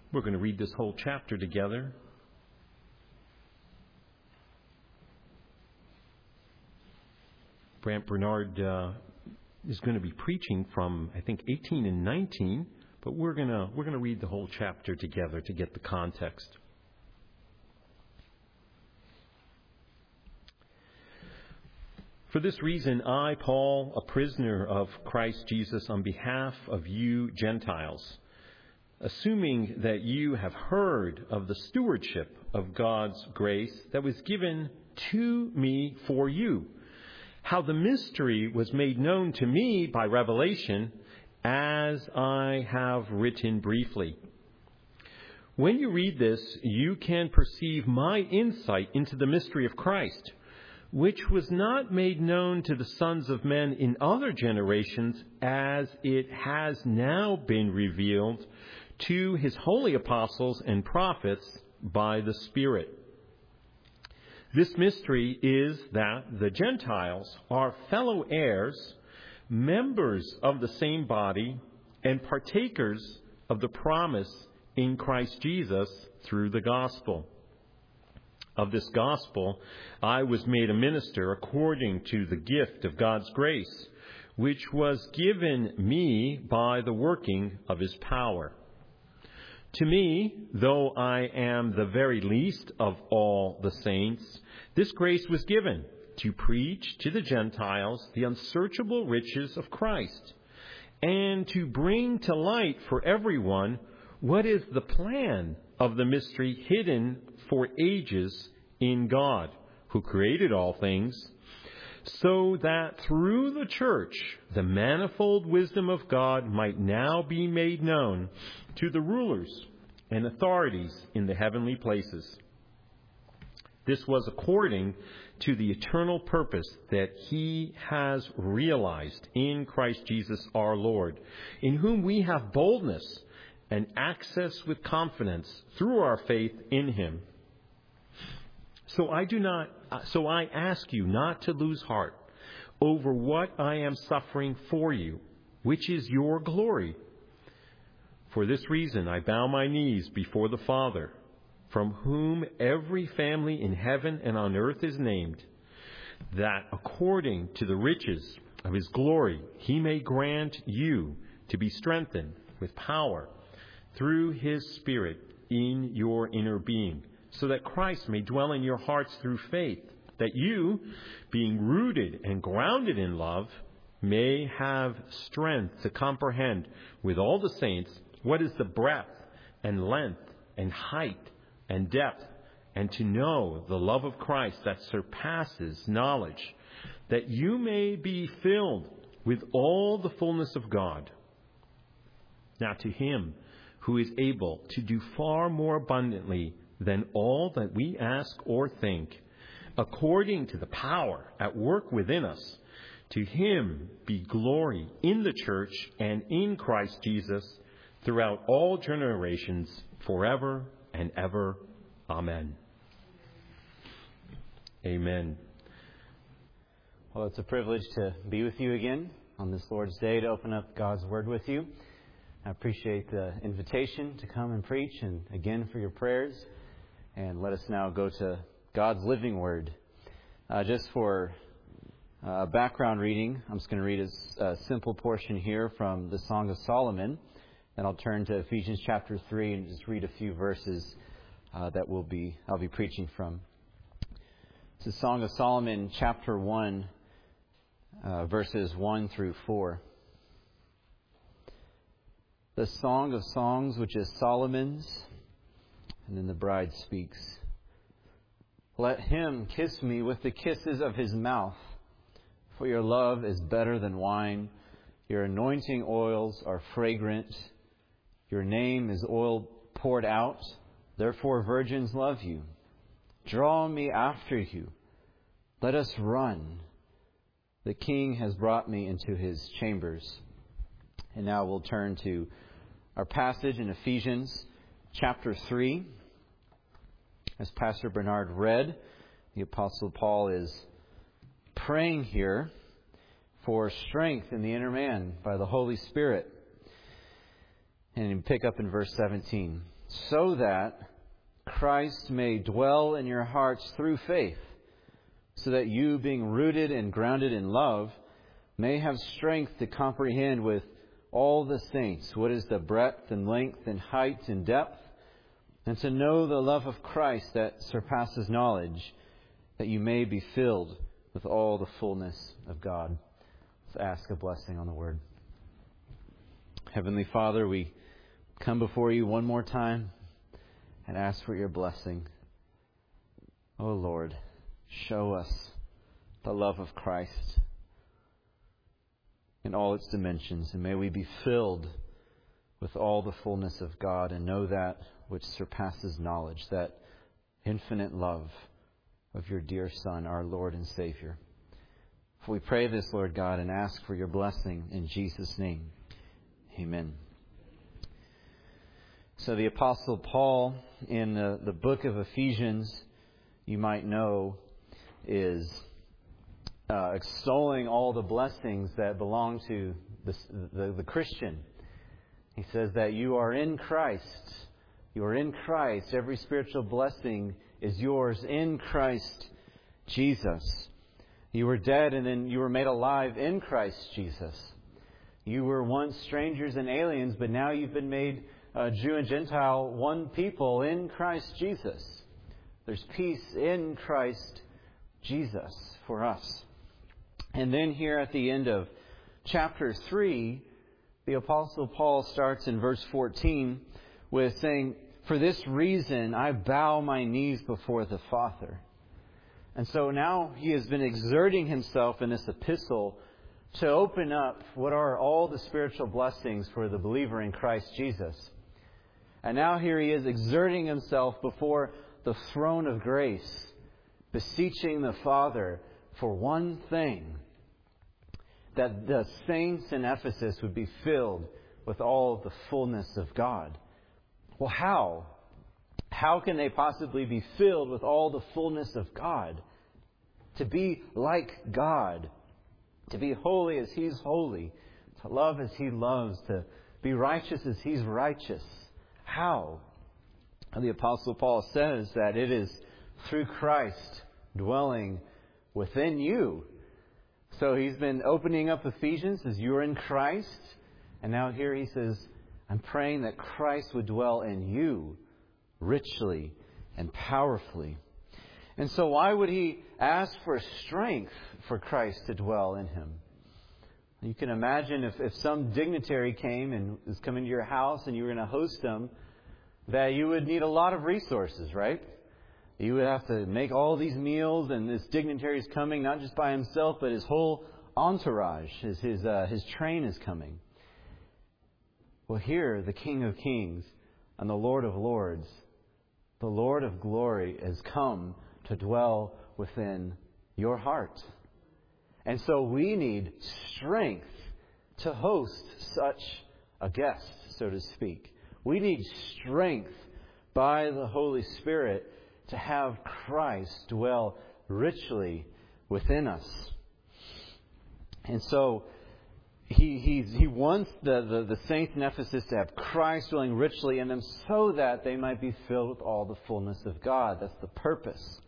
We're going to read this whole chapter together. Brant Bernard is going to be preaching from, I think, 18 and 19, but we're going to read the whole chapter together to get the context. For this reason, I, Paul, a prisoner of Christ Jesus, on behalf of you Gentiles, assuming that you have heard of the stewardship of God's grace that was given to me for you, how the mystery was made known to me by revelation, as I have written briefly. When you read this, you can perceive my insight into the mystery of Christ, which was not made known to the sons of men in other generations, as it has now been revealed to his holy apostles and prophets by the Spirit. This mystery is that the Gentiles are fellow heirs, members of the same body, and partakers of the promise in Christ Jesus through the gospel. Of this gospel, I was made a minister according to the gift of God's grace, which was given me by the working of his power. To me, though I am the very least of all the saints, this grace was given to preach to the Gentiles the unsearchable riches of Christ, and to bring to light for everyone what is the plan of the mystery hidden for ages in God, who created all things, so that through the church the manifold wisdom of God might now be made known to the rulers and authorities in the heavenly places. This was according to the eternal purpose that he has realized in Christ Jesus our Lord, in whom we have boldness and access with confidence through our faith in him. So I ask you not to lose heart over what I am suffering for you, which is your glory. For this reason I bow my knees before the Father, from whom every family in heaven and on earth is named, that according to the riches of his glory he may grant you to be strengthened with power through his Spirit in your inner being, so that Christ may dwell in your hearts through faith, that you, being rooted and grounded in love, may have strength to comprehend with all the saints what is the breadth and length and height and depth, and to know the love of Christ that surpasses knowledge, that you may be filled with all the fullness of God. Now to him who is able to do far more abundantly than all that we ask or think, according to the power at work within us, to him be glory in the church and in Christ Jesus throughout all generations, forever and ever. Amen. Amen. Well, it's a privilege to be with you again on this Lord's Day to open up God's Word with you. I appreciate the invitation to come and preach, and again for your prayers. And let us now go to God's living Word. Just for background reading, I'm just going to read a simple portion here from the Song of Solomon. Then I'll turn to Ephesians chapter 3 and just read a few verses that I'll be preaching from. It's the Song of Solomon, chapter 1, verses 1 through 4. The Song of Songs, which is Solomon's. And then the bride speaks. Let him kiss me with the kisses of his mouth, for your love is better than wine. Your anointing oils are fragrant. Your name is oil poured out. Therefore virgins love you. Draw me after you. Let us run. The King has brought me into his chambers. And now we'll turn to our passage in Ephesians chapter 3. As Pastor Bernard read, the Apostle Paul is praying here for strength in the inner man by the Holy Spirit. And you pick up in verse 17. so that Christ may dwell in your hearts through faith, so that you, being rooted and grounded in love, may have strength to comprehend with all the saints what is the breadth and length and height and depth, and to know the love of Christ that surpasses knowledge, that you may be filled with all the fullness of God. Let's ask a blessing on the Word. Heavenly Father, we come before you one more time and ask for your blessing. Oh Lord, show us the love of Christ in all its dimensions, and may we be filled with all the fullness of God and know that which surpasses knowledge, that infinite love of your dear Son, our Lord and Savior. For we pray this, Lord God, and ask for your blessing in Jesus' name. Amen. So the Apostle Paul in the book of Ephesians, you might know, is extolling all the blessings that belong to the Christian. He says that you are in Christ. You are in Christ. Every spiritual blessing is yours in Christ Jesus. You were dead and then you were made alive in Christ Jesus. You were once strangers and aliens, but now you've been made Jew and Gentile, one people in Christ Jesus. There's peace in Christ Jesus for us. And then here at the end of chapter 3, the Apostle Paul starts in verse 14 with saying, "For this reason I bow my knees before the Father." And so now he has been exerting himself in this epistle to open up what are all the spiritual blessings for the believer in Christ Jesus. And now here he is exerting himself before the throne of grace, beseeching the Father for one thing, that the saints in Ephesus would be filled with all the fullness of God. Well, how? How can they possibly be filled with all the fullness of God? To be like God, to be holy as He's holy, to love as He loves, to be righteous as He's righteous. How? And the Apostle Paul says that it is through Christ dwelling within you. So he's been opening up Ephesians as you're in Christ. And now here he says, I'm praying that Christ would dwell in you richly and powerfully. And so why would he ask for strength for Christ to dwell in him? You can imagine if some dignitary came and was coming to your house and you were going to host them, that you would need a lot of resources, right? You would have to make all these meals, and this dignitary is coming not just by himself, but his whole entourage, his train is coming. Well, here, the King of Kings and the Lord of Lords, the Lord of Glory, has come to dwell within your heart. And so we need strength to host such a guest, so to speak. We need strength by the Holy Spirit to have Christ dwell richly within us. And so he wants the saints in Ephesus to have Christ dwelling richly in them so that they might be filled with all the fullness of God. That's the purpose.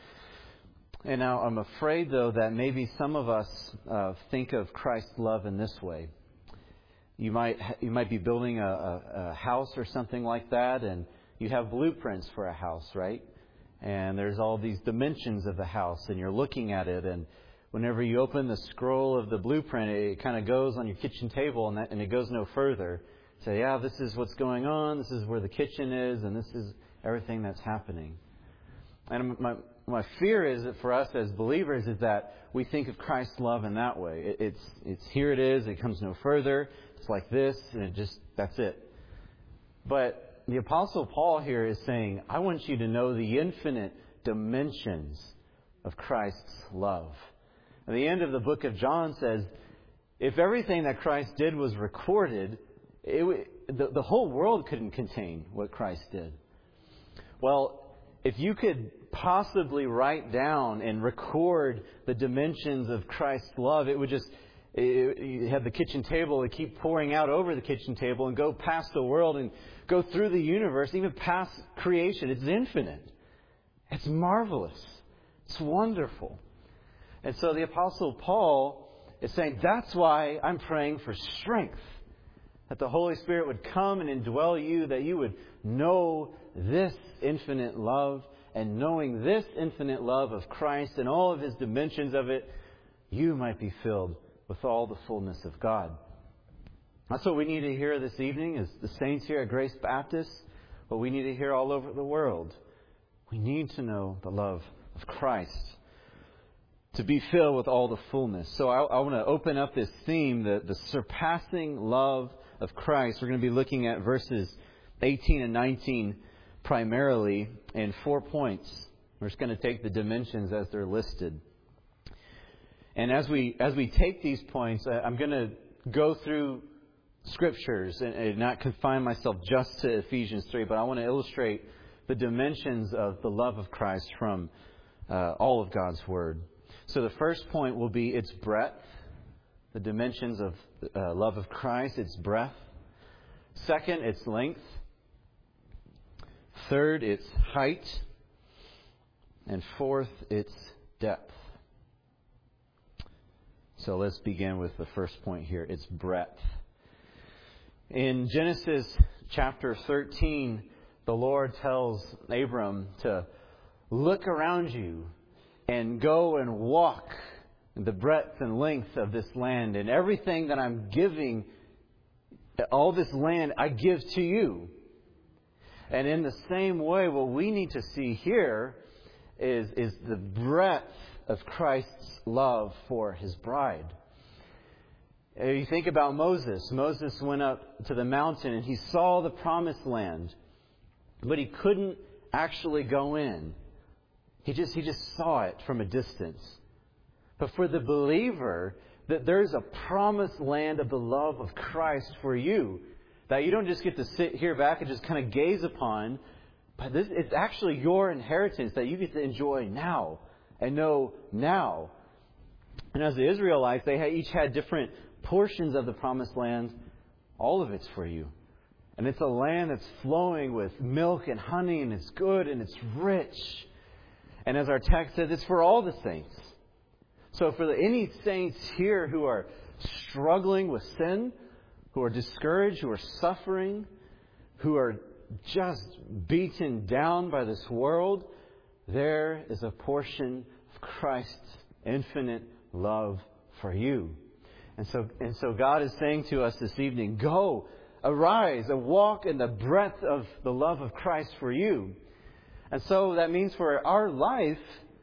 And now I'm afraid, though, that maybe some of us think of Christ's love in this way. You might be building a house or something like that, and you have blueprints for a house, right? And there's all these dimensions of the house, and you're looking at it, and whenever you open the scroll of the blueprint, it kind of goes on your kitchen table, and it goes no further. Say, yeah, this is what's going on, this is where the kitchen is, and this is everything that's happening. And my fear is that for us as believers is that we think of Christ's love in that way. It's here it is, it comes no further, it's like this, and that's it. But the Apostle Paul here is saying, I want you to know the infinite dimensions of Christ's love. And the end of the book of John says, if everything that Christ did was recorded, the whole world couldn't contain what Christ did. Well, if you could possibly write down and record the dimensions of Christ's love, it would You have the kitchen table that keep pouring out over the kitchen table and go past the world and go through the universe, even past creation. It's infinite. It's marvelous. It's wonderful. And so the Apostle Paul is saying, that's why I'm praying for strength. That the Holy Spirit would come and indwell you, that you would know this infinite love. And knowing this infinite love of Christ and all of His dimensions of it, you might be filled with all the fullness of God. That's what we need to hear this evening as the saints here at Grace Baptist. What we need to hear all over the world. We need to know the love of Christ. To be filled with all the fullness. So I want to open up this theme, the surpassing love of Christ. We're going to be looking at verses 18 and 19 primarily in 4 points. We're just going to take the dimensions as they're listed. And as we take these points, I'm going to go through scriptures and not confine myself just to Ephesians 3, but I want to illustrate the dimensions of the love of Christ from all of God's Word. So the first point will be its breadth, the dimensions of love of Christ, its breadth. Second, its length. Third, its height. And fourth, its depth. So let's begin with the first point here, its breadth. In Genesis chapter 13, the Lord tells Abram to look around you and go and walk the breadth and length of this land. And everything that I'm giving, all this land, I give to you. And in the same way, what we need to see here is the breadth of Christ's love for His bride. You think about Moses. Moses went up to the mountain and he saw the promised land, but he couldn't actually go in. He just saw it from a distance. But for the believer, that there's a promised land of the love of Christ for you, that you don't just get to sit here back and just kind of gaze upon, but it's actually your inheritance that you get to enjoy now and know now. And as the Israelites, they each had different portions of the promised land. All of it's for you. And it's a land that's flowing with milk and honey, and it's good and it's rich. And as our text says, it's for all the saints. So for any saints here who are struggling with sin, who are discouraged, who are suffering, who are just beaten down by this world, there is a portion of Christ's infinite love for you. And so God is saying to us this evening, go, arise, and walk in the breadth of the love of Christ for you. And so that means for our life,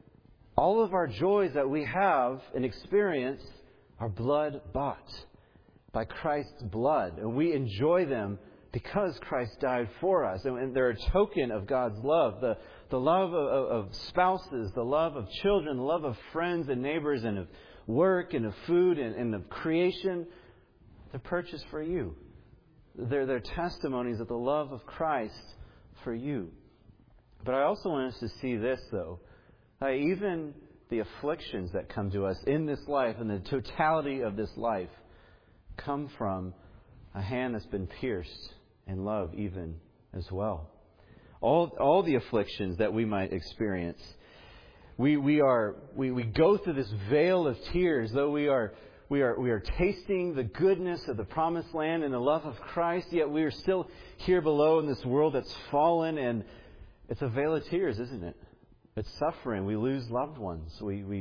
all of our joys that we have and experience are blood bought by Christ's blood. And we enjoy them because Christ died for us. And they're a token of God's love. The love of spouses, the love of children, the love of friends and neighbors and of work and of food and of creation, they're purchased for you. They're testimonies of the love of Christ for you. But I also want us to see this, though. Even the afflictions that come to us in this life and the totality of this life come from a hand that's been pierced in love even as well. All the afflictions that we might experience. We go through this veil of tears, though we are tasting the goodness of the promised land and the love of Christ, yet we are still here below in this world that's fallen, and it's a veil of tears, isn't it? It's suffering. We lose loved ones.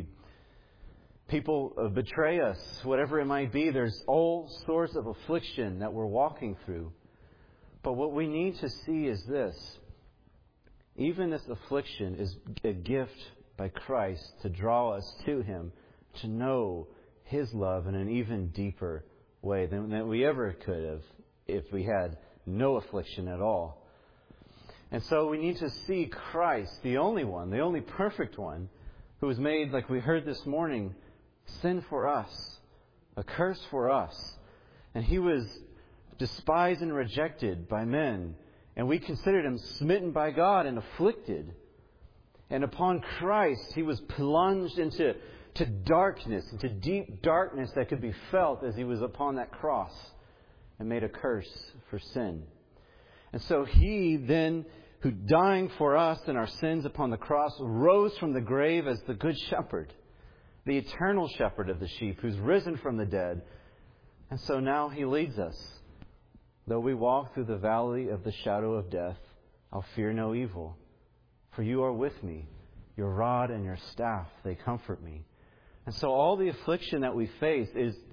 People betray us, whatever it might be. There's all sorts of affliction that we're walking through. But what we need to see is this. Even this affliction is a gift by Christ to draw us to Him, to know His love in an even deeper way than we ever could have if we had no affliction at all. And so we need to see Christ, the only one, the only perfect one, who was made, like we heard this morning, sin for us, a curse for us. And He was despised and rejected by men. And we considered Him smitten by God and afflicted. And upon Christ, He was plunged into to darkness, into deep darkness that could be felt as He was upon that cross and made a curse for sin. And so He then, who dying for us and our sins upon the cross, rose from the grave as the Good Shepherd, the eternal shepherd of the sheep, who's risen from the dead. And so now He leads us. Though we walk through the valley of the shadow of death, I'll fear no evil. For You are with me. Your rod and Your staff, they comfort me. And so all the affliction that we face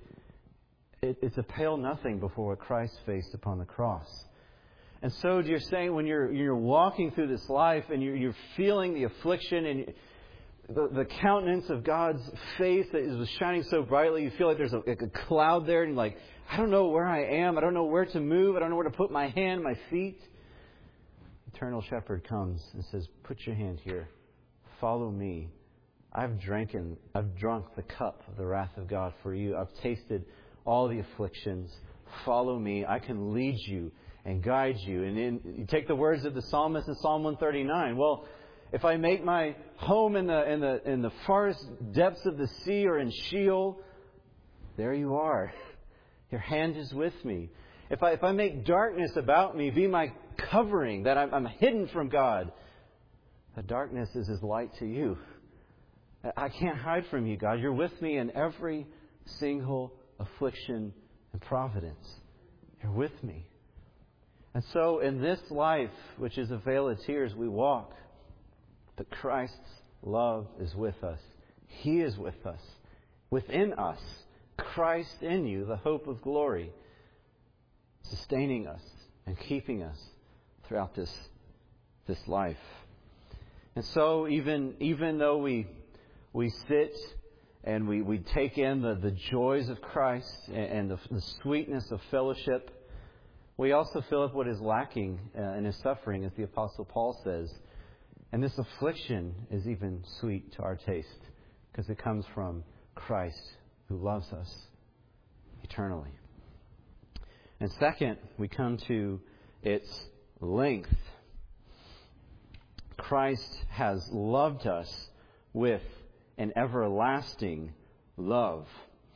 it's a pale nothing before what Christ faced upon the cross. And so you're saying when you're walking through this life and you're feeling the affliction and the countenance of God's face that is shining so brightly, you feel like there's a cloud there, and you're like, I don't know where I am. I don't know where to move. I don't know where to put my hand, my feet. Eternal Shepherd comes and says, put your hand here. Follow me. I've drunk the cup of the wrath of God for you. I've tasted all the afflictions. Follow me. I can lead you and guide you. And you take the words of the psalmist in Psalm 139. Well, if I make my home in the farthest depths of the sea or in Sheol, there You are. Your hand is with me. If I make darkness about me be my covering, that I'm hidden from God, the darkness is as light to You. I can't hide from You, God. You're with me in every single affliction and providence. You're with me. And so in this life, which is a vale of tears, we walk. But Christ's love is with us. He is with us. Within us. Christ in you, the hope of glory. Sustaining us and keeping us throughout this life. And so even though we sit and we take in the joys of Christ and the sweetness of fellowship, we also feel up what is lacking in His suffering, as the Apostle Paul says. And this affliction is even sweet to our taste because it comes from Christ who loves us eternally. And second, we come to its length. Christ has loved us with an everlasting love.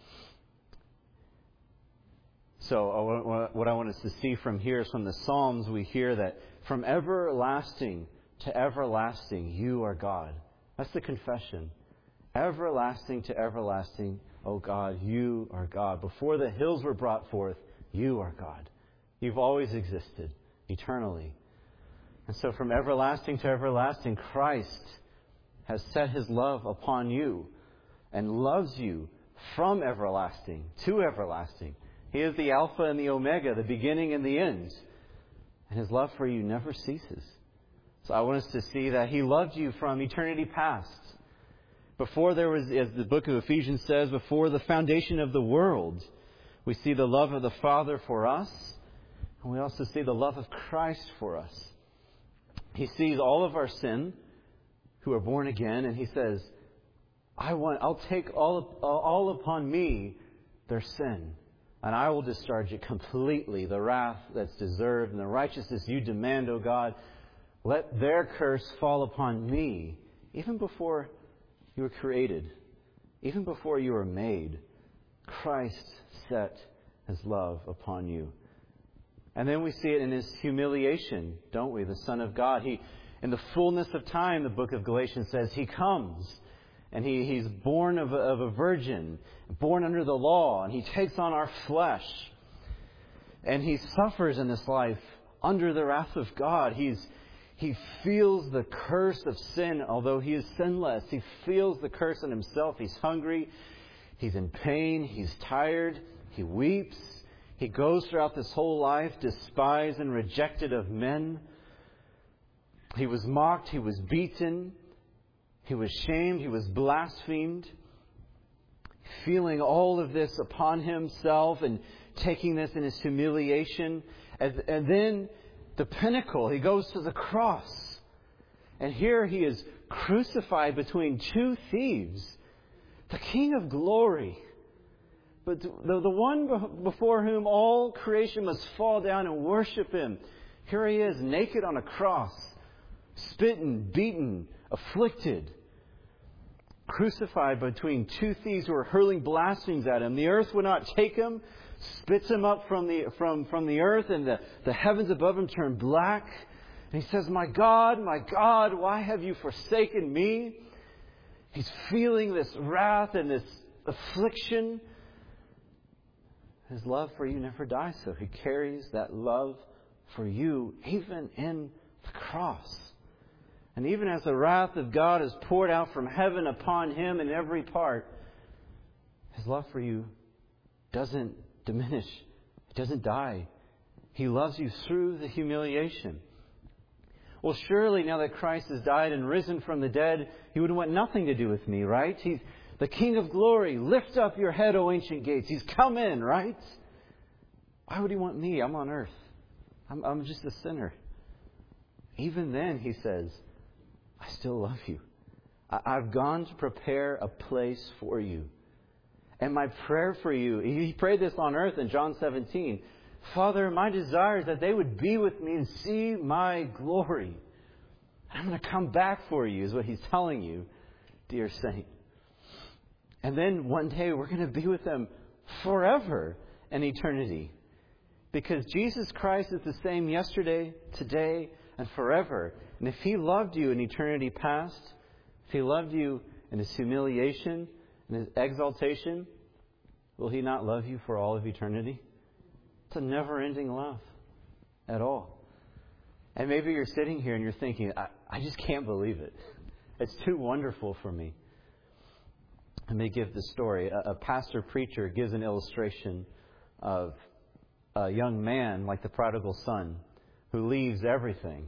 So what I want us to see from here is from the Psalms we hear that from everlasting to everlasting, You are God. That's the confession. Everlasting to everlasting, O God, You are God. Before the hills were brought forth, You are God. You've always existed eternally. And so from everlasting to everlasting, Christ has set His love upon you and loves you from everlasting to everlasting. He is the Alpha and the Omega, the beginning and the end. And His love for you never ceases. So I want us to see that He loved you from eternity past. Before there was, as the book of Ephesians says, before the foundation of the world, we see the love of the Father for us. And we also see the love of Christ for us. He sees all of our sin who are born again, and He says, I'll take all upon me their sin, and I will discharge it completely, the wrath that's deserved and the righteousness You demand, O God. Let their curse fall upon me, even before you were created, even before you were made. Christ set His love upon you. And then we see it in His humiliation, don't we? The Son of God. He, in the fullness of time, the book of Galatians says, He comes. And He's born of a virgin, born under the law. And He takes on our flesh. And He suffers in this life under the wrath of God. He feels the curse of sin, although He is sinless. He feels the curse in Himself. He's hungry. He's in pain. He's tired. He weeps. He goes throughout this whole life despised and rejected of men. He was mocked. He was beaten. He was shamed. He was blasphemed. Feeling all of this upon Himself and taking this in His humiliation. And then the pinnacle, He goes to the cross. And here He is crucified between two thieves. The King of glory. But the one before whom all creation must fall down and worship Him. Here He is, naked on a cross. Spitten, beaten, afflicted. crucified between two thieves who were hurling blasphemies at him. The earth would not take him, spits him up from the earth, and the heavens above him turn black. And he says, my God, why have you forsaken me? He's feeling this wrath and this affliction. His love for you never dies, so He carries that love for you even in the cross. And even as the wrath of God is poured out from heaven upon Him in every part, His love for you doesn't diminish. It doesn't die. He loves you through the humiliation. Well, surely now that Christ has died and risen from the dead, He would want nothing to do with me, right? He's the King of glory. Lift up your head, O ancient gates. He's come in, right? Why would He want me? I'm on earth. I'm just a sinner. Even then, He says, I still love you. I've gone to prepare a place for you. And my prayer for you, He prayed this on earth in John 17. Father, my desire is that they would be with me and see my glory. I'm going to come back for you, is what He's telling you, dear saint. And then one day we're going to be with them forever in eternity. Because Jesus Christ is the same yesterday, today, and forever. And if He loved you in eternity past, if He loved you in His humiliation and His exaltation, will He not love you for all of eternity? It's a never-ending love at all. And maybe you're sitting here and you're thinking, I just can't believe it. It's too wonderful for me. Let me give the story. A pastor preacher gives an illustration of a young man like the prodigal son who leaves everything.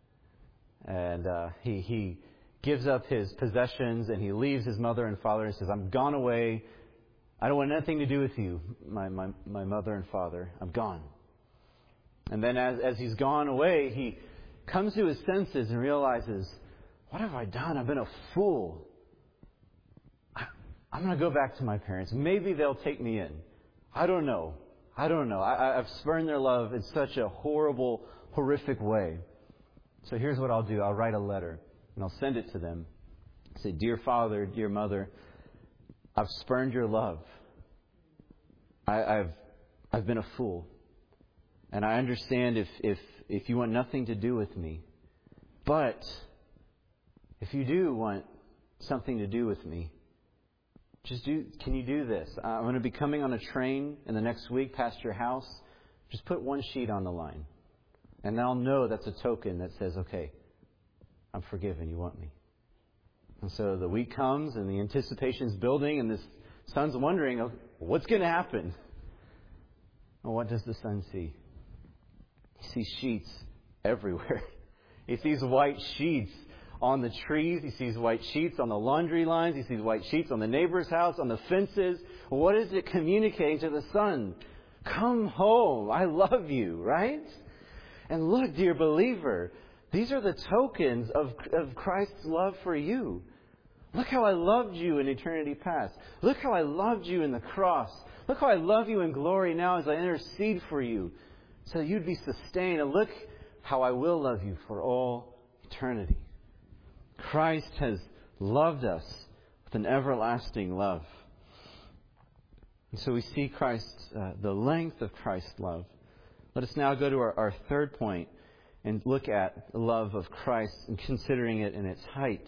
And he gives up his possessions and he leaves his mother and father and says, I'm gone away. I don't want anything to do with you, my mother and father. I'm gone. And then as he's gone away, he comes to his senses and realizes, what have I done? I've been a fool. I'm going to go back to my parents. Maybe they'll take me in. I don't know. I've spurned their love in such a horrible, horrific way. So here's what I'll do. I'll write a letter and I'll send it to them. Say, dear father, dear mother, I've spurned your love. I've been a fool. And I understand if you want nothing to do with me. But if you do want something to do with me, can you do this? I'm going to be coming on a train in the next week past your house. Just put one sheet on the line. And I'll know that's a token that says, okay, I'm forgiven. You want me. And so the week comes and the anticipation's building and this son's wondering, oh, what's going to happen? Well, what does the son see? He sees sheets everywhere. He sees white sheets on the trees. He sees white sheets on the laundry lines. He sees white sheets on the neighbor's house, on the fences. What is it communicating to the son? Come home. I love you, right? And look, dear believer, these are the tokens of Christ's love for you. Look how I loved you in eternity past. Look how I loved you in the cross. Look how I love you in glory now as I intercede for you so that you'd be sustained. And look how I will love you for all eternity. Christ has loved us with an everlasting love. And so we see the length of Christ's love. Let us now go to our third point and look at the love of Christ and considering it in its height.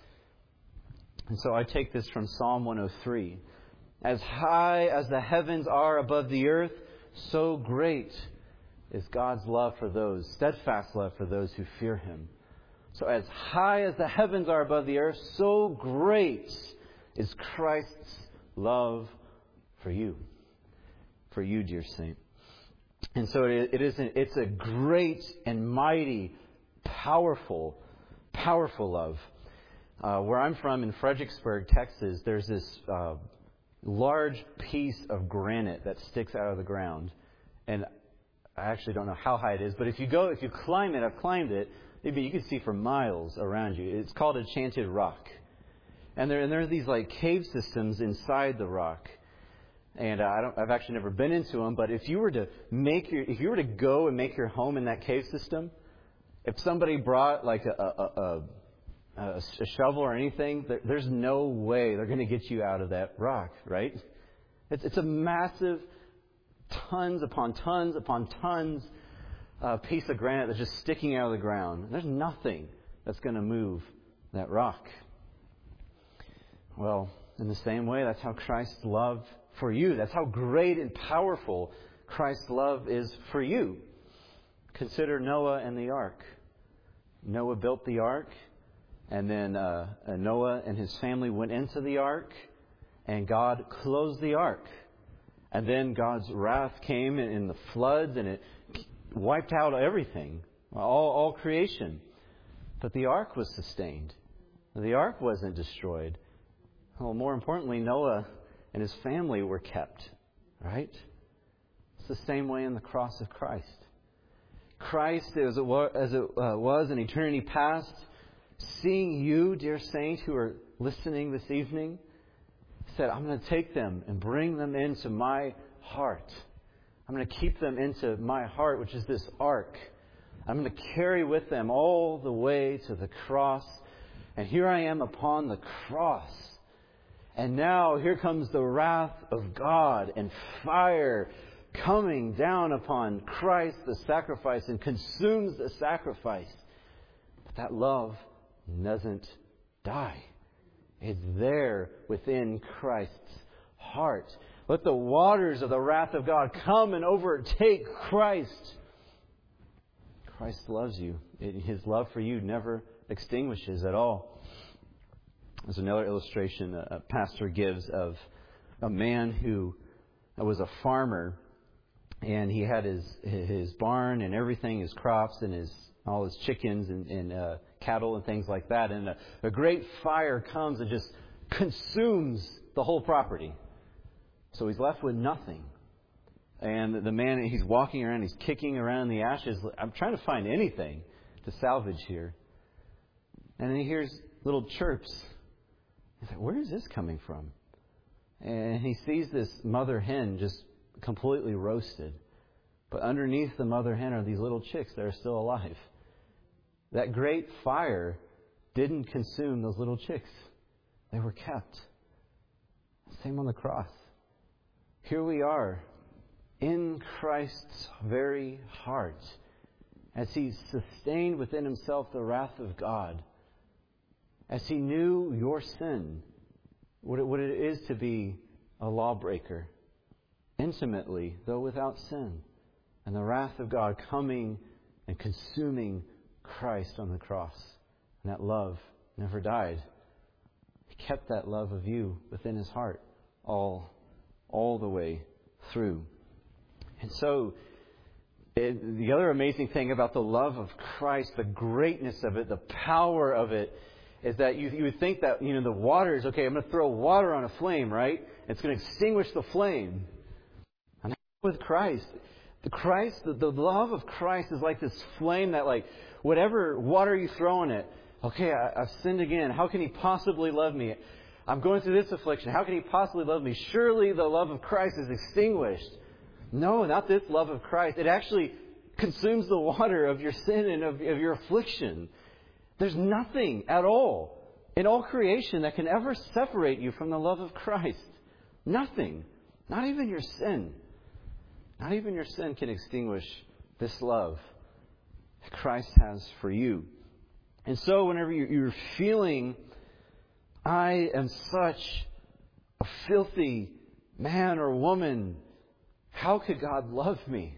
And so I take this from Psalm 103. As high as the heavens are above the earth, so great is God's love for those, steadfast love for those who fear Him. So as high as the heavens are above the earth, so great is Christ's love for you, dear saint. And so it's a great and mighty, powerful love. Where I'm from in Fredericksburg, Texas, there's this large piece of granite that sticks out of the ground. And I actually don't know how high it is, but if you climb it, I've climbed it, maybe you can see for miles around you. It's called Enchanted Rock. And there are these like cave systems inside the rock. And I've actually never been into them, but if you were to go and make your home in that cave system, if somebody brought like a a shovel or anything, there's no way they're going to get you out of that rock, right? It's a massive, tons upon tons upon tons piece of granite that's just sticking out of the ground. There's nothing that's going to move that rock. Well, in the same way, that's how Christ's love for you. That's how great and powerful Christ's love is for you. Consider Noah and the ark. Noah built the ark, and then Noah and his family went into the ark, and God closed the ark. And then God's wrath came in the floods, and it wiped out everything, all creation. But the ark was sustained. The ark wasn't destroyed. Well, more importantly, Noah and his family were kept, right? It's the same way in the cross of Christ. Christ, as it was in eternity past, seeing you, dear saint, who are listening this evening, said, I'm going to take them and bring them into my heart. I'm going to keep them into my heart, which is this ark. I'm going to carry with them all the way to the cross. And here I am upon the cross. And now here comes the wrath of God and fire coming down upon Christ, the sacrifice, and consumes the sacrifice. But that love doesn't die. It's there within Christ's heart. Let the waters of the wrath of God come and overtake Christ. Christ loves you. His love for you never extinguishes at all. There's another illustration a pastor gives of a man who was a farmer, and he had his barn and everything, his crops and all his chickens and cattle and things like that. And a great fire comes and just consumes the whole property. So he's left with nothing. And the man, he's walking around, he's kicking around the ashes. I'm trying to find anything to salvage here. And then he hears little chirps. He's like, where is this coming from? And he sees this mother hen just completely roasted. But underneath the mother hen are these little chicks that are still alive. That great fire didn't consume those little chicks. They were kept. Same on the cross. Here we are in Christ's very heart as He sustained within Himself the wrath of God. As He knew your sin, what it is to be a lawbreaker, intimately, though without sin, and the wrath of God coming and consuming Christ on the cross. And that love never died. He kept that love of you within His heart all the way through. And so, the other amazing thing about the love of Christ, the greatness of it, the power of it, is that you would think that, the water is, okay, I'm going to throw water on a flame, right? It's going to extinguish the flame. And with Christ, the love of Christ is like this flame that, like, whatever water you throw on it, okay, I've sinned again. How can He possibly love me? I'm going through this affliction. How can He possibly love me? Surely the love of Christ is extinguished. No, not this love of Christ. It actually consumes the water of your sin and of your affliction. There's nothing at all in all creation that can ever separate you from the love of Christ. Nothing. Not even your sin. Not even your sin can extinguish this love that Christ has for you. And so whenever you're feeling, I am such a filthy man or woman, how could God love me?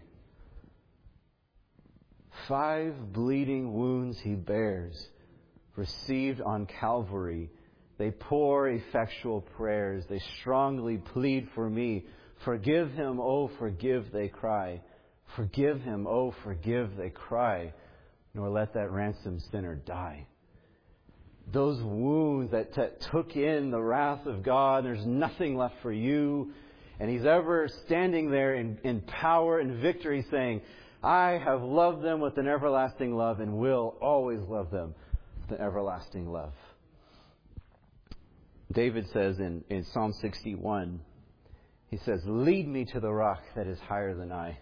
5 bleeding wounds He bears, received on Calvary. They pour effectual prayers. They strongly plead for me. Forgive him, oh, forgive, they cry. Forgive him, oh, forgive, they cry. Nor let that ransomed sinner die. Those wounds that took in the wrath of God, there's nothing left for you. And He's ever standing there in power and victory saying, I have loved them with an everlasting love and will always love them with an everlasting love. David says in Psalm 61, he says, lead me to the rock that is higher than I.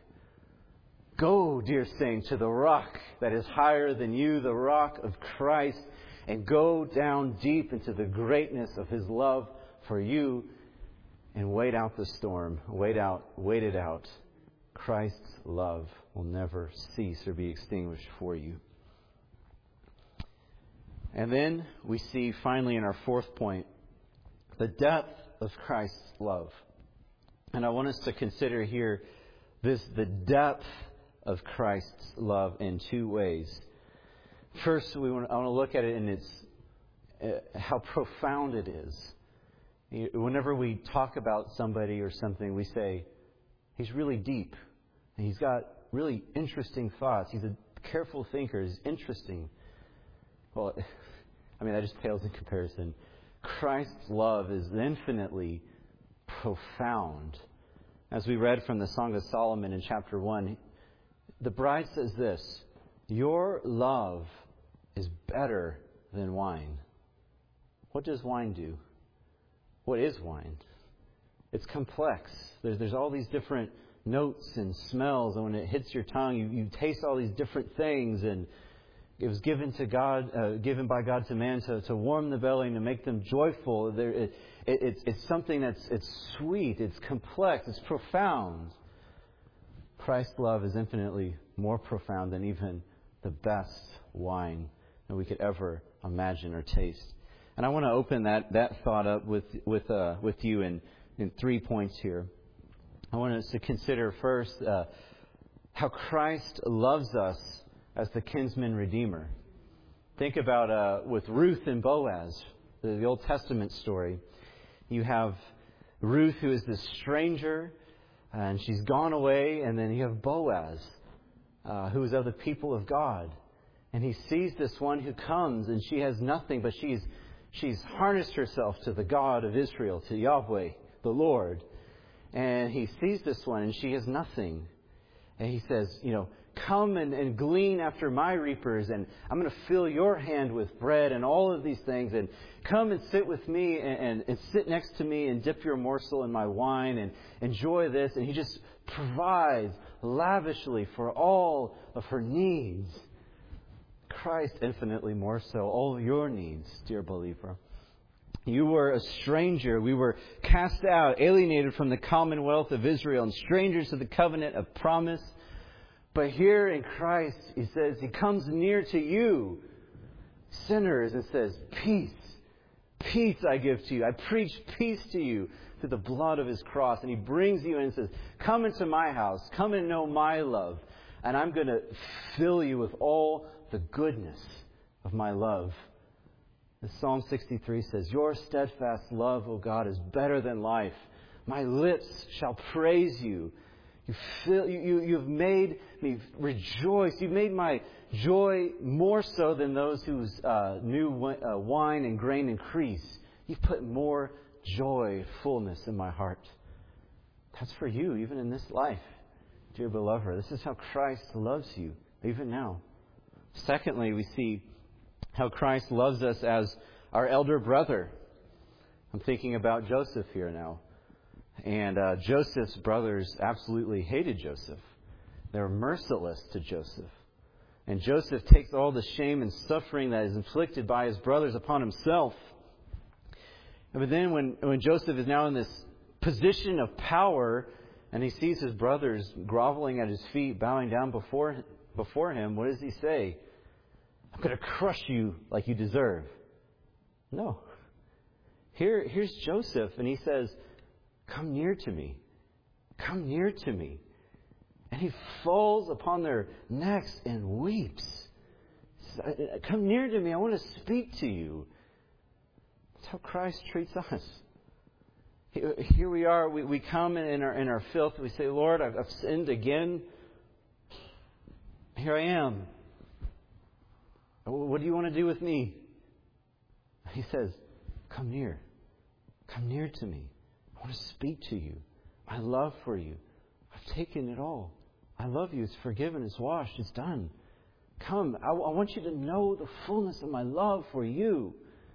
Go, dear saint, to the rock that is higher than you, the rock of Christ. and go down deep into the greatness of His love for you and wait out the storm. Wait it out. Christ's love will never cease or be extinguished for you. And then we see finally in our fourth point, the depth of Christ's love. And I want us to consider here the depth of Christ's love in two ways. First, I want to look at it in its how profound it is. Whenever we talk about somebody or something, we say, he's really deep. And he's got really interesting thoughts. He's a careful thinker. He's interesting. Well, I mean, that just pales in comparison. Christ's love is infinitely profound. As we read from the Song of Solomon in chapter 1, the bride says this, your love is better than wine. What does wine do? What is wine? It's complex. There's all these different notes and smells, and when it hits your tongue, you taste all these different things. And it was given by God to man to warm the belly and to make them joyful. It's something it's sweet, it's complex, it's profound. Christ's love is infinitely more profound than even the best wine that we could ever imagine or taste. And I want to open that thought up with you in 3 points here. I want us to consider first how Christ loves us as the kinsman redeemer. Think about with Ruth and Boaz, the Old Testament story. You have Ruth, who is this stranger, and she's gone away, and then you have Boaz, who is of the people of God. And he sees this one who comes, and she has nothing, but she's harnessed herself to the God of Israel, to Yahweh, the Lord. And he sees this one, and she has nothing. And he says, come and glean after my reapers, and I'm going to fill your hand with bread and all of these things, and come and sit with me and sit next to me and dip your morsel in my wine and enjoy this. And he just provides lavishly for all of her needs. Christ infinitely more so, all of your needs, dear believer. You were a stranger. We were cast out, alienated from the commonwealth of Israel, and strangers to the covenant of promise. But here in Christ, He says, He comes near to you, sinners, and says, peace. Peace I give to you. I preach peace to you through the blood of His cross. And He brings you in and says, come into my house. Come and know my love. And I'm going to fill you with all the goodness of my love. As Psalm 63 says, your steadfast love, O God, is better than life. My lips shall praise you. You've made me rejoice. You've made my joy more so than those whose new wine and grain increase. You've put more joy, fullness in my heart. That's for you, even in this life, dear beloved. This is how Christ loves you, even now. Secondly, we see how Christ loves us as our elder brother. I'm thinking about Joseph here now. And Joseph's brothers absolutely hated Joseph. They were merciless to Joseph. And Joseph takes all the shame and suffering that is inflicted by his brothers upon himself. But then when Joseph is now in this position of power and he sees his brothers groveling at his feet, bowing down before him, what does he say? I'm going to crush you like you deserve. No. Here's Joseph, and he says, come near to me. Come near to me. And he falls upon their necks and weeps. Come near to me. I want to speak to you. That's how Christ treats us. Here we are. We come in our filth. We say, Lord, I've sinned again. Here I am. What do you want to do with me? He says, come near. Come near to me. I want to speak to you. My love for you. I've taken it all. I love you. It's forgiven. It's washed. It's done. Come. I want you to know the fullness of my love for you.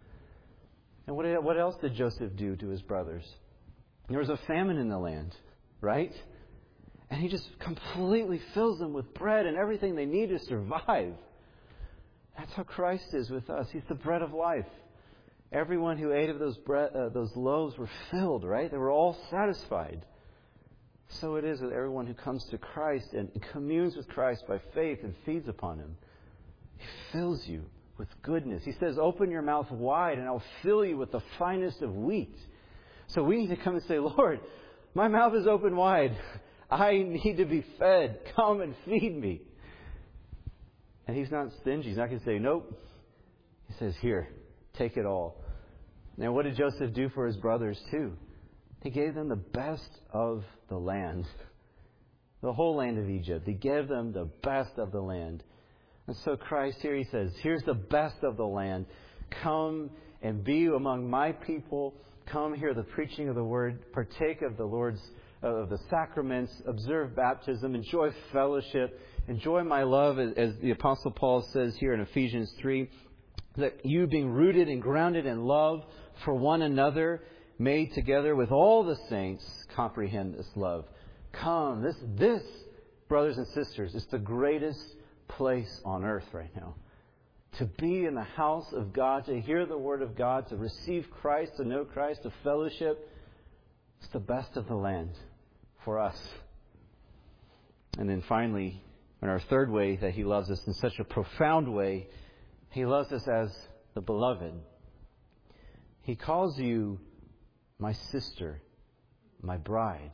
And what else did Joseph do to his brothers? There was a famine in the land, right? And he just completely fills them with bread and everything they need to survive. That's how Christ is with us. He's the bread of life. Everyone who ate of those loaves were filled, right? They were all satisfied. So it is with everyone who comes to Christ and communes with Christ by faith and feeds upon Him. He fills you with goodness. He says, open your mouth wide and I'll fill you with the finest of wheat. So we need to come and say, Lord, my mouth is open wide. I need to be fed. Come and feed me. And He's not stingy. He's not going to say, nope. He says, here, take it all. Now, what did Joseph do for his brothers too? He gave them the best of the land. The whole land of Egypt. He gave them the best of the land. And so Christ here, He says, here's the best of the land. Come and be among my people. Come hear the preaching of the Word. Partake of of the sacraments. Observe baptism. Enjoy fellowship. Enjoy my love, as the Apostle Paul says here in Ephesians 3, that you being rooted and grounded in love for one another, made together with all the saints, comprehend this love. Come, this, brothers and sisters, is the greatest place on earth right now. To be in the house of God, to hear the Word of God, to receive Christ, to know Christ, to fellowship, it's the best of the land for us. And then finally, in our third way that He loves us in such a profound way, He loves us as the beloved. He calls you my sister, my bride.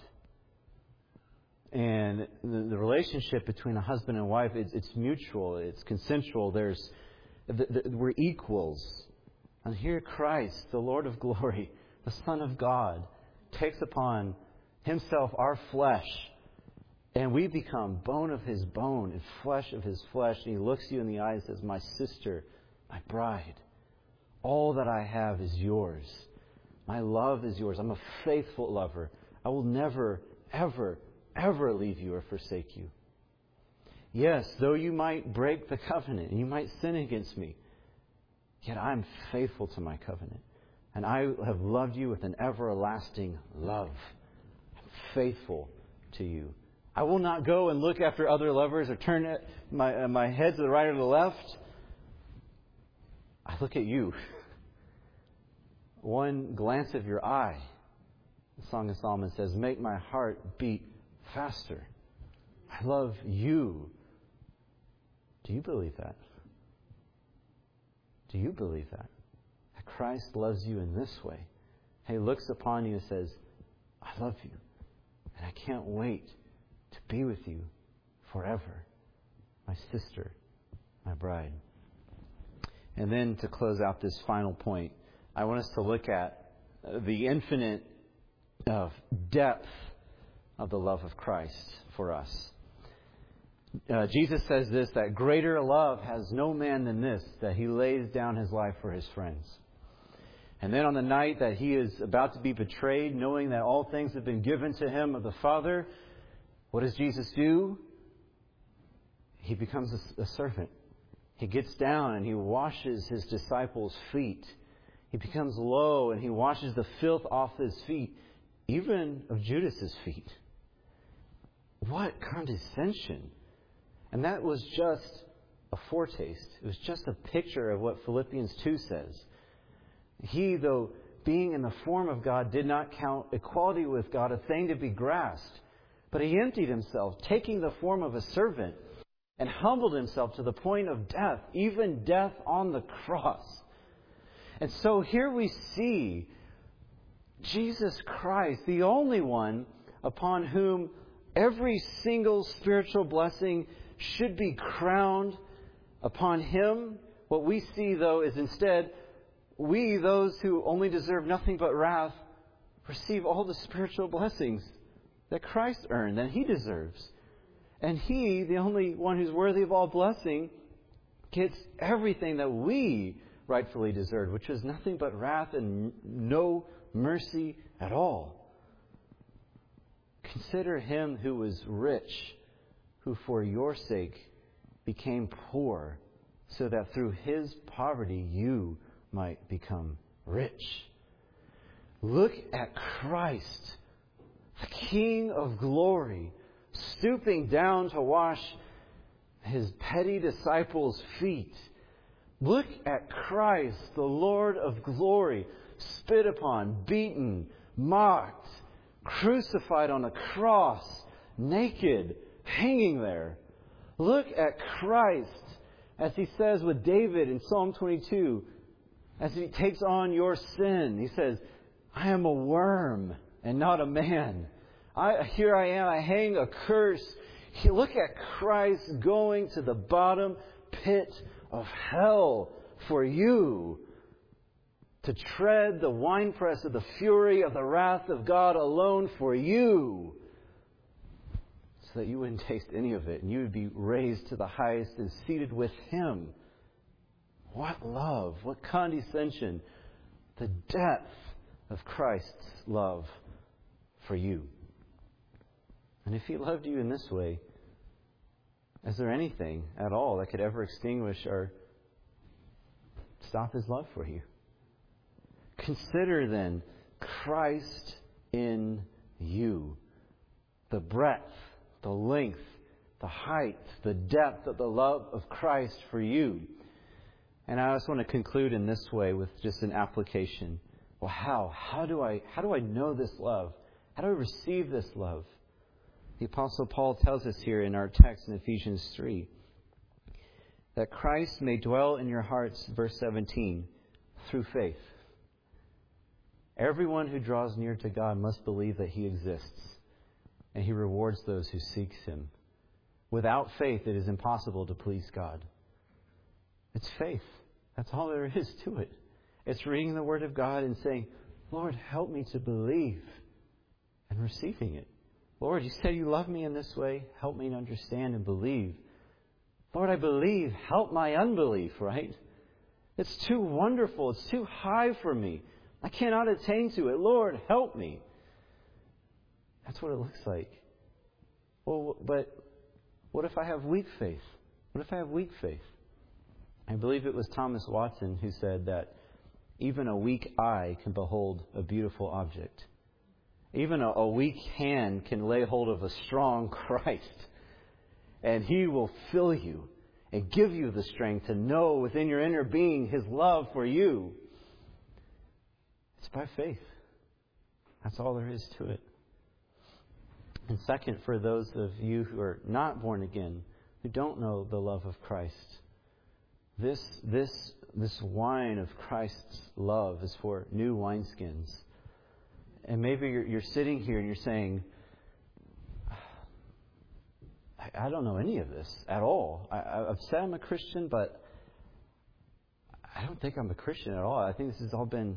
And the relationship between a husband and wife, it's mutual, it's consensual. We're equals. And here Christ, the Lord of glory, the Son of God, takes upon Himself our flesh. And we become bone of His bone and flesh of His flesh. And He looks you in the eye and says, my sister, my bride, all that I have is yours. My love is yours. I'm a faithful lover. I will never, ever, ever leave you or forsake you. Yes, though you might break the covenant and you might sin against me, yet I'm faithful to my covenant. And I have loved you with an everlasting love. I'm faithful to you. I will not go and look after other lovers or turn my head to the right or the left. I look at you. One glance of your eye, the Song of Solomon says, make my heart beat faster. I love you. Do you believe that? Do you believe that? That Christ loves you in this way. He looks upon you and says, I love you. And I can't wait to be with you forever. My sister, my bride. And then to close out this final point, I want us to look at the infinite depth of the love of Christ for us. Jesus says this, that greater love has no man than this, that He lays down His life for His friends. And then on the night that He is about to be betrayed, knowing that all things have been given to Him of the Father, what does Jesus do? He becomes a servant. He gets down and He washes His disciples' feet. He becomes low and He washes the filth off His feet, even of Judas's feet. What condescension! And that was just a foretaste. It was just a picture of what Philippians 2 says. He, though being in the form of God, did not count equality with God a thing to be grasped, but He emptied Himself, taking the form of a servant, and humbled Himself to the point of death, even death on the cross. And so here we see Jesus Christ, the only one upon whom every single spiritual blessing should be crowned upon Him. What we see, though, is instead, we, those who only deserve nothing but wrath, receive all the spiritual blessings that Christ earned, that He deserves. And He, the only one who's worthy of all blessing, gets everything that we rightfully deserved, which is nothing but wrath and no mercy at all. Consider Him who was rich, who for your sake became poor, so that through His poverty you might become rich. Look at Christ, the King of glory, stooping down to wash His petty disciples' feet. Look at Christ, the Lord of glory, spit upon, beaten, mocked, crucified on a cross, naked, hanging there. Look at Christ, as he says with David in Psalm 22, as he takes on your sin. He says, I am a worm and not a man. Here I am, I hang a curse. Look at Christ going to the bottom pit of hell for you, to tread the winepress of the fury of the wrath of God alone for you, so that you wouldn't taste any of it and you would be raised to the highest and seated with Him. What love, what condescension, the depth of Christ's love for you. And if He loved you in this way, is there anything at all that could ever extinguish or stop His love for you? Consider then Christ in you. The breadth, the length, the height, the depth of the love of Christ for you. And I just want to conclude in this way with just an application. Well, how do I know this love? How do I receive this love? The Apostle Paul tells us here in our text in Ephesians 3 that Christ may dwell in your hearts, verse 17, through faith. Everyone who draws near to God must believe that He exists, and He rewards those who seek Him. Without faith, it is impossible to please God. It's faith. That's all there is to it. It's reading the Word of God and saying, Lord, help me to believe, and receiving it. Lord, you said you love me in this way. Help me to understand and believe. Lord, I believe. Help my unbelief, right? It's too wonderful. It's too high for me. I cannot attain to it. Lord, help me. That's what it looks like. Well, but what if I have weak faith? What if I have weak faith? I believe it was Thomas Watson who said that even a weak eye can behold a beautiful object. Even a weak hand can lay hold of a strong Christ. And He will fill you and give you the strength to know within your inner being His love for you. It's by faith. That's all there is to it. And second, for those of you who are not born again, who don't know the love of Christ, this wine of Christ's love is for new wineskins. And maybe you're sitting here and you're saying, I don't know any of this at all. I've said I'm a Christian, but I don't think I'm a Christian at all. I think this has all been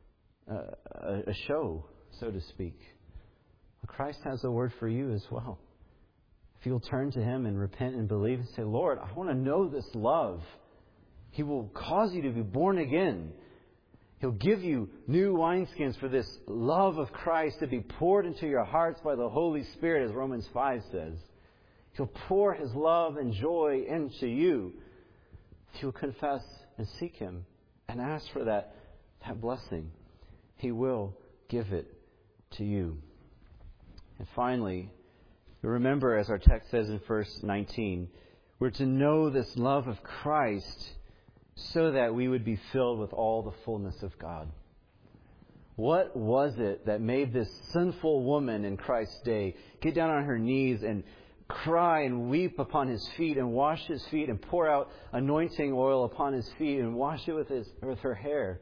a show, so to speak. But Christ has a word for you as well. If you'll turn to Him and repent and believe and say, Lord, I want to know this love, He will cause you to be born again. He'll give you new wineskins for this love of Christ to be poured into your hearts by the Holy Spirit, as Romans 5 says. He'll pour His love and joy into you. If you'll confess and seek Him and ask for that blessing, He will give it to you. And finally, remember, as our text says in verse 19, we're to know this love of Christ so that we would be filled with all the fullness of God. What was it that made this sinful woman in Christ's day get down on her knees and cry and weep upon His feet and wash His feet and pour out anointing oil upon His feet and wash it with her hair?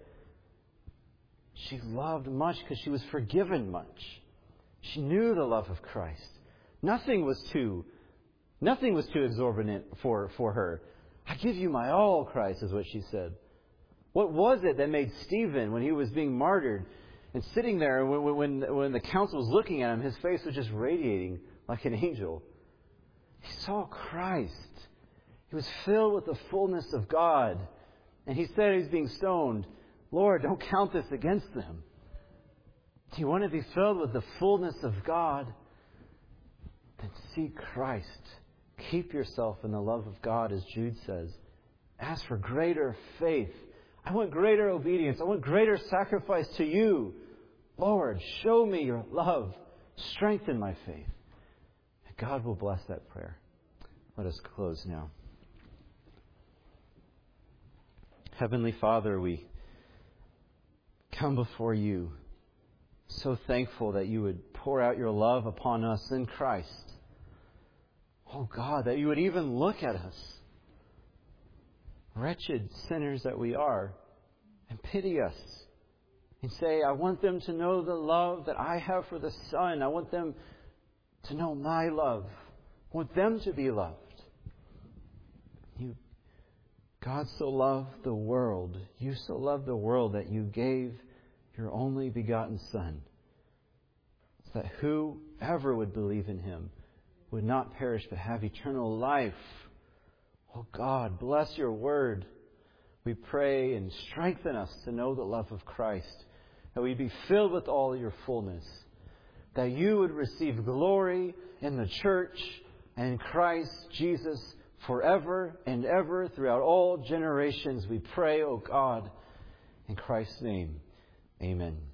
She loved much because she was forgiven much. She knew the love of Christ. Nothing was too exorbitant for her. I give you my all, Christ, is what she said. What was it that made Stephen, when he was being martyred and sitting there, when the council was looking at him, his face was just radiating like an angel? He saw Christ. He was filled with the fullness of God. And he said he was being stoned, Lord, don't count this against them. Do you want to be filled with the fullness of God? Then seek Christ. Keep yourself in the love of God, as Jude says. Ask for greater faith. I want greater obedience. I want greater sacrifice to you. Lord, show me your love. Strengthen my faith. And God will bless that prayer. Let us close now. Heavenly Father, we come before you so thankful that you would pour out your love upon us in Christ. Oh God, that you would even look at us, wretched sinners that we are, and pity us and say, I want them to know the love that I have for the Son. I want them to know my love. I want them to be loved. God so loved the world. You so loved the world that you gave your only begotten Son, so that whoever would believe in Him would not perish but have eternal life. Oh God, bless your word. We pray and strengthen us to know the love of Christ, that we be filled with all your fullness, that you would receive glory in the church and in Christ Jesus forever and ever throughout all generations. We pray, O God, in Christ's name. Amen.